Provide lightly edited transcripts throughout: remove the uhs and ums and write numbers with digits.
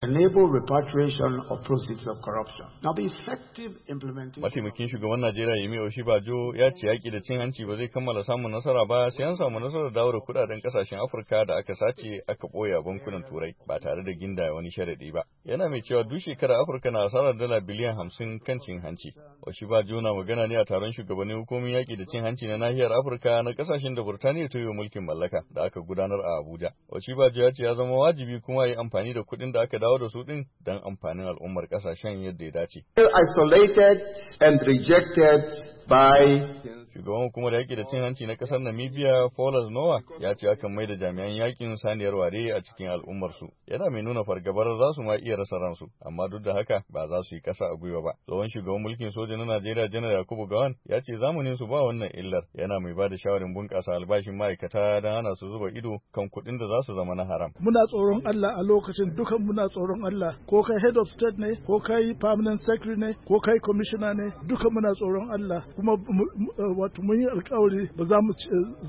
enable repatriation of proceeds of corruption. Now, the effective implementation. Mataimakin shugaban Najeriya Yemi Oshibajo ya ce yaƙi da cin hanci ba zai kammala samun nasara ba sai an samu nasarar dawo da kuɗaɗen ƙasashen Afirka da aka sace aka ɓoye a bankunan Turai ba tare da gindaya wani sharaɗi ba. Yana mai cewa duk shekara Afirka na asarar dala biliyan 50 kan cin hanci. Oshibajo na magana ne a taron shugabannin hukumomin yaƙi da cin hanci na nahiyar Afirka na ƙasashen da Burtaniya ta yi wa mulkin mallaka da aka gudanar a Abuja. Oshibajo ya ce ya zama wajibi kuma yi amfani da kuɗin da aka dawo da su din don amfanin al'ummar kasashen yadda ya dace. Isolated and rejected by Shugaban hukumar yaƙi da cin hanci na ƙasar Namibia, Paulus Noah, ya ce akan mai da jami'an yaƙin saniyar ware a cikin al'ummarsu. Yana mai nuna fargabar za su ma iya rasa ransu, amma duk da haka ba za su yi ƙasa a gwiwa ba. Tsohon shugaban mulkin soja na Najeriya, Janar Yakubu Gawan, ya ce zamanin su ba wannan illar. Yana mai ba da shawarin bunƙasa albashin ma'aikata don hana su zuba ido kan kuɗin da za su zama na haram. Muna tsoron Allah a lokacin, dukan muna tsoron Allah. Ko kai head of state ne, ko kai permanent secretary ne, ko kai commissioner ne, dukan muna tsoron Allah. Kuma wato mun yi alkawari ba za mu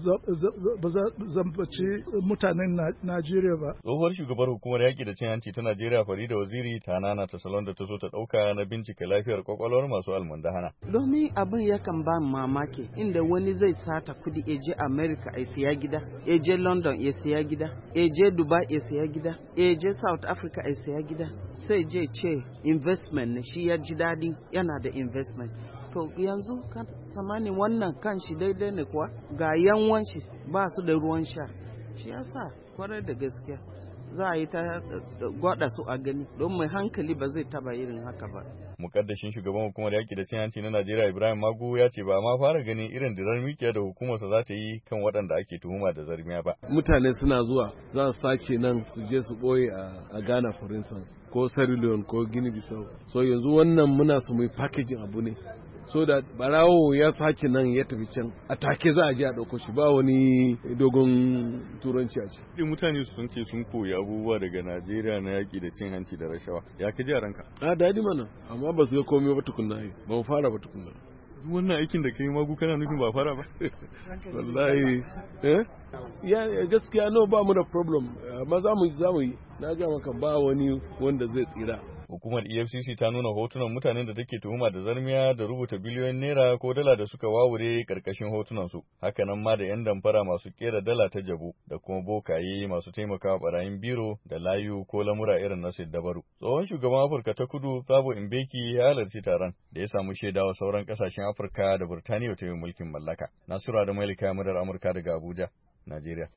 zambaci mutanen Najeriya ba. Tsohuwar shugabar hukumar yaƙi da cin hanci ta Najeriya Farida Waziri ta nana ta salon da ta so ta ɗauka na bincika lafiyar kwakwalwar masu almundahana. Domin abin yakan ba mamaki inda wani zai sata kudi ya je America ya siya gida, ya je London ya siya gida, ya je Dubai ya siya gida, ya je South Africa ya siya gida, sai je ce investment ne, shi ya ji daɗi yana da investment. To yanzu kan samani wannan kan shi daidai ne kuwa ga yanwan shi ba su da ruwan sha, shi yasa kwarai da gaskiya za a yi ta gwada su a gani don mai hankali ba zai taba irin haka ba. Mukaddashin shugaban hukumar yaƙi da cin hanci na Najeriya Ibrahim Magu ya ce ba ma fara ganin irin dirar mikiya da hukumarsa za ta yi kan waɗanda ake tuhuma da zarmiya ba. Mutane suna zuwa za su sace nan su je su ɓoye a Ghana for instance ko Sierra Leone ko Guinea Bissau. So yanzu wannan muna su mai packaging abu ne. So da barawo ya sace nan ya tafi can a take za a je a ɗauko shi ba wani dogon turanci a ce. Mutane sun ce sun koyi abubuwa daga Najeriya na yaƙi da cin hanci da rashawa. Ya ka ji a ranka? A daɗi mana amma ba su ga komai ba tukunna ba mu fara ba tukunna. Wannan aikin da kai Magu kana nufin ba fara ba? Wallahi ya gaskiya no ba mu da problem amma za mu yi na ga maka ba wani wanda zai tsira. Hukumar EFCC ta nuna hotunan mutanen da take tuhuma da zarmiya da rubuta biliyoyin naira ko dala da suka wawure karkashin hotunansu. Hakanan ma da 'yan damfara masu kera dala ta jabu da kuma bokaye masu taimakawa barayin biro da layu ko lamura irin na Siddabaru. Tsohon shugaban Afirka ta Kudu Thabo Mbeki ya halarci taron da ya samu shaidawa sauran kasashen Afirka da Burtaniya ta yi mulkin mallaka. Nasiru da Malika Murar Amurka daga Abuja, Najeriya.